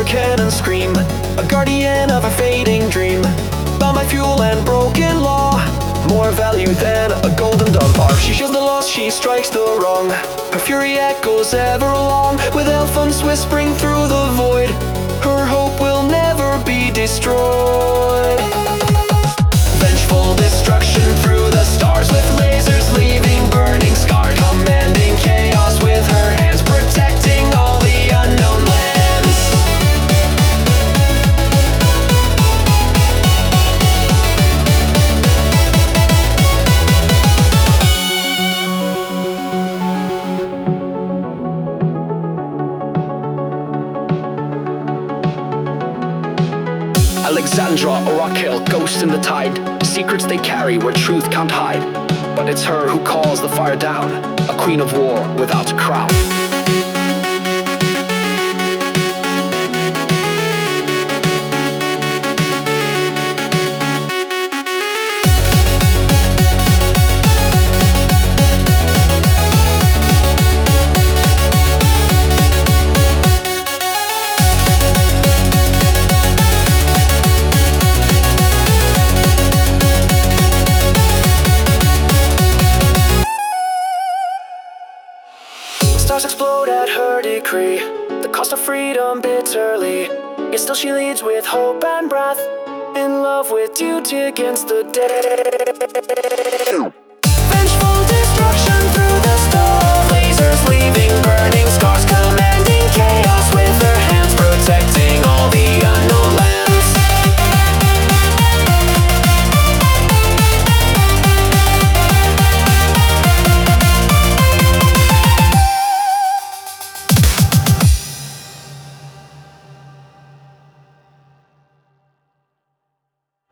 cannon scream, a guardian of a fading dream. By my fuel and broken law, more value than a golden dove bar. She shields the lost, she strikes the wrong. Her fury echoes ever along, with elephants whispering through the void. Her hope will never be destroyed. Vengeful destruction through the stars, with lasers leaving burning scars. Commanding chaos with her hands, protecting all the unknown lands. Alexandra or Raquel, ghost in the tide. Secrets they carry where truth can't hide. But it's her who calls the fire down, a queen of war without a crown. Stars explode at her decree, the cost of freedom bitterly. Yet still she leads with hope and breath, in love with duty against the dead.